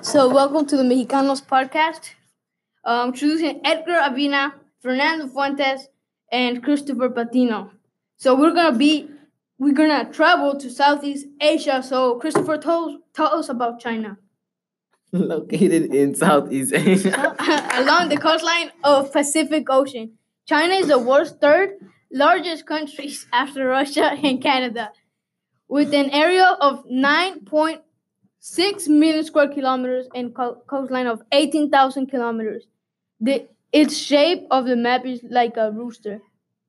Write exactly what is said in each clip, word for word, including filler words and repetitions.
So, welcome to the Mexicanos podcast. Um, introducing Edgar Avina, Fernando Fuentes, and Christopher Patino. So, we're gonna be we're gonna travel to Southeast Asia. So, Christopher, tell, tell us about China. Located in Southeast Asia. Along the coastline of Pacific Ocean, China is the world's third largest country after Russia and Canada, with an area of nine point six million square kilometers and co- coastline of eighteen thousand kilometers. The its shape of the map is like a rooster.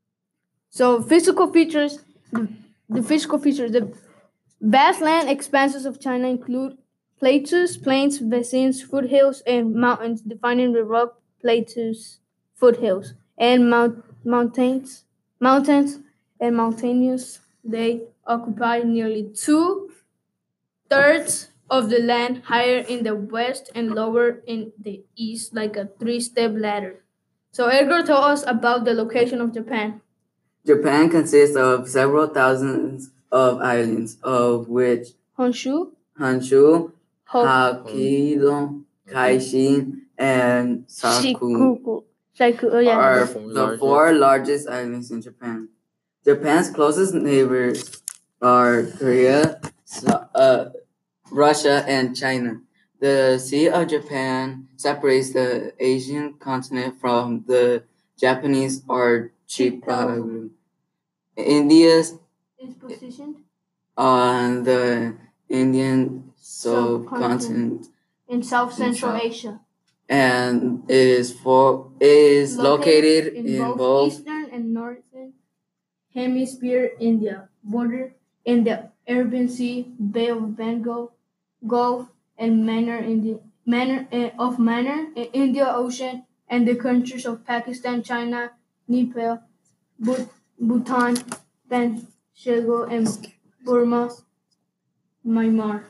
So physical features, the, the physical features, the vast land expanses of China include plateaus, plains, basins, foothills, and mountains, defining the rock plateaus, foothills, and mount, mountains, mountains, and mountainous. They occupy nearly two thirds of the land, higher in the west and lower in the east, like a three-step ladder. So Edgar told us about the location of Japan. Japan consists of several thousands of islands, of which Honshu, Honshu, Ho- Hokkaido, Kaishin, and Saku Shikuku, Shaiku, oh yeah. are the four largest islands in Japan. Japan's closest neighbors are Korea, So- uh, Russia, and China. The Sea of Japan separates the Asian continent from the Japanese archipelago. India's Is positioned on the Indian subcontinent in South Central South. Asia, and is for is located, in, in both, both eastern and northern hemisphere. India border in the Arabian Sea, Bay of Bengal, Gulf, and Manner in the Manner eh, of Manner, in India Ocean, and the countries of Pakistan, China, Nepal, Bhut- Bhutan, Bangladesh, and Burma, Myanmar.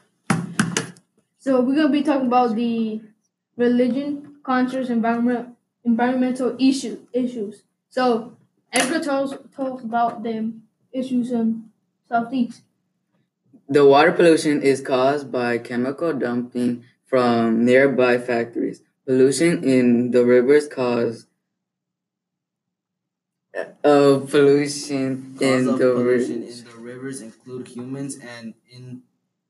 So we're gonna be talking about the religion, cultures, environment, environmental issue, issues. So Edgar tells tells about the issues in Southeast. the water pollution is caused by chemical dumping from nearby factories. Pollution in the rivers cause of pollution Cause in of the pollution rivers. in the rivers include humans and in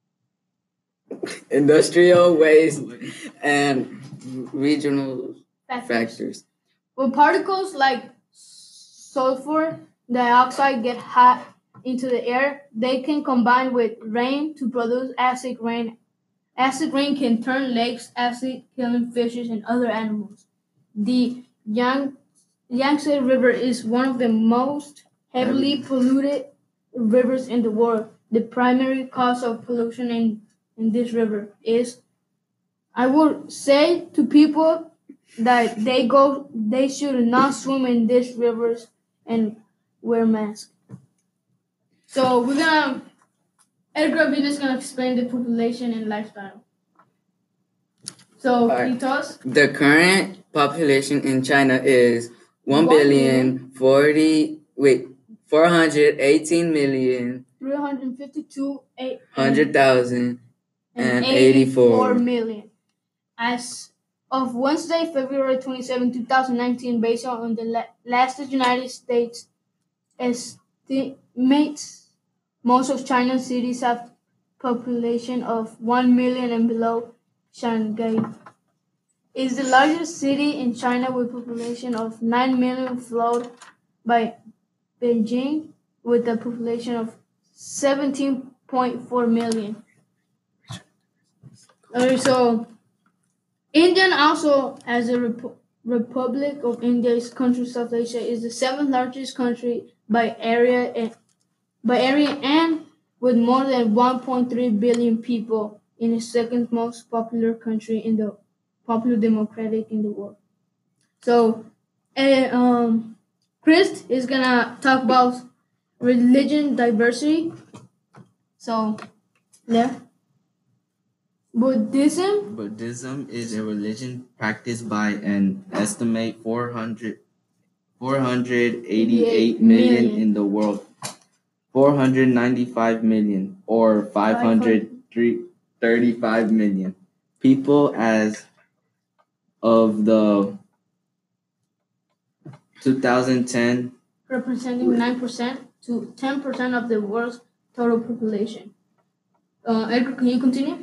Industrial waste and regional Factors. factors. When particles like sulfur dioxide get hot into the air, they can combine with rain to produce acid rain. Acid rain can turn lakes acid, killing fishes and other animals. The Yang, Yangtze River is one of the most heavily polluted rivers in the world. The primary cause of pollution in, in this river is, I would say to people that they go, they should not swim in these rivers and wear masks. So we're gonna, Edgar Avila is gonna explain the population and lifestyle. So can you tell us? The current population in China is one One billion forty wait four hundred eighteen million three hundred fifty-two eight hundred thousand and and eighty-four. million. As of Wednesday, February twenty-seventh, twenty nineteen, based on the la- last United States estimates, most of China's cities have population of one million and below. Shanghai is the largest city in China with population of nine million, followed by Beijing with a population of seventeen point four million. Okay, so India also, as a Repu- Republic of India's country, South Asia is the seventh largest country by area and by area and with more than one point three billion people, in the second most popular country in the popular democratic in the world. So, eh, um, Chris is gonna talk about religion diversity. So, yeah. Buddhism, Buddhism is a religion practiced by an estimate four hundred, four hundred eighty-eight million in the world, four hundred ninety-five million or five hundred thirty-five million people as of the twenty ten, representing nine percent to ten percent of the world's total population. Uh, Edgar, can you continue?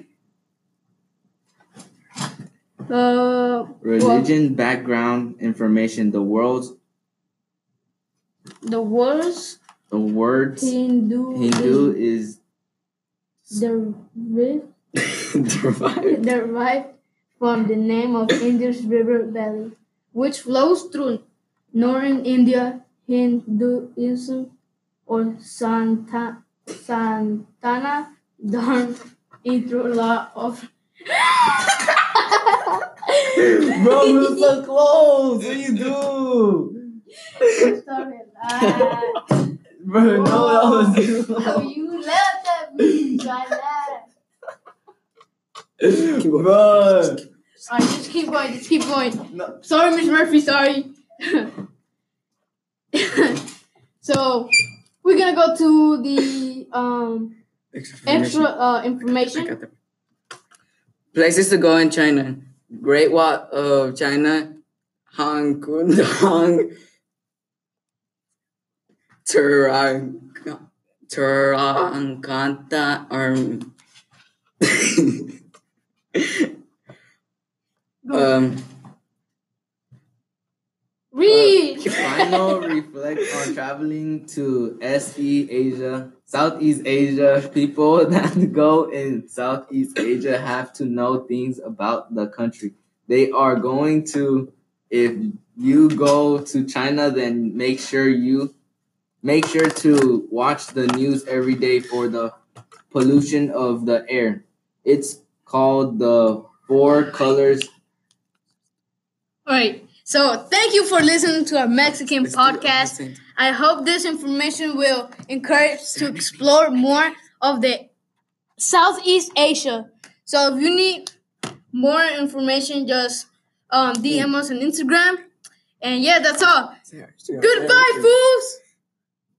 Uh, religion background information. The world's the world's the words Hindu, Hindu is is derived, derived derived from the name of Indus River Valley, which flows through northern India. Hinduism or Santa, Santana Dharma is the law of. Bro, we're so close. What do you do? Sorry, that. Bro, no, that was you. Oh, you left at me like that. Bro. Alright, just keep going, just keep going. No. Sorry, Miss Murphy, sorry. So, we're gonna go to the um extra uh, information. Places to go in China. Great Wall of China, Hong Kong, Turang, Turanganta Army. um, Read! Final reflect on traveling to S E Asia, Southeast Asia. People that go in Southeast Asia have to know things about the country. They are going to, if you go to China, then make sure you make sure to watch the news every day for the pollution of the air. It's called the Four Colors. All right. So thank you for listening to our Mexican podcast. I hope this information will encourage to explore more of the Southeast Asia. So if you need more information, just um, D M us on Instagram. And yeah, that's all. Goodbye, fools!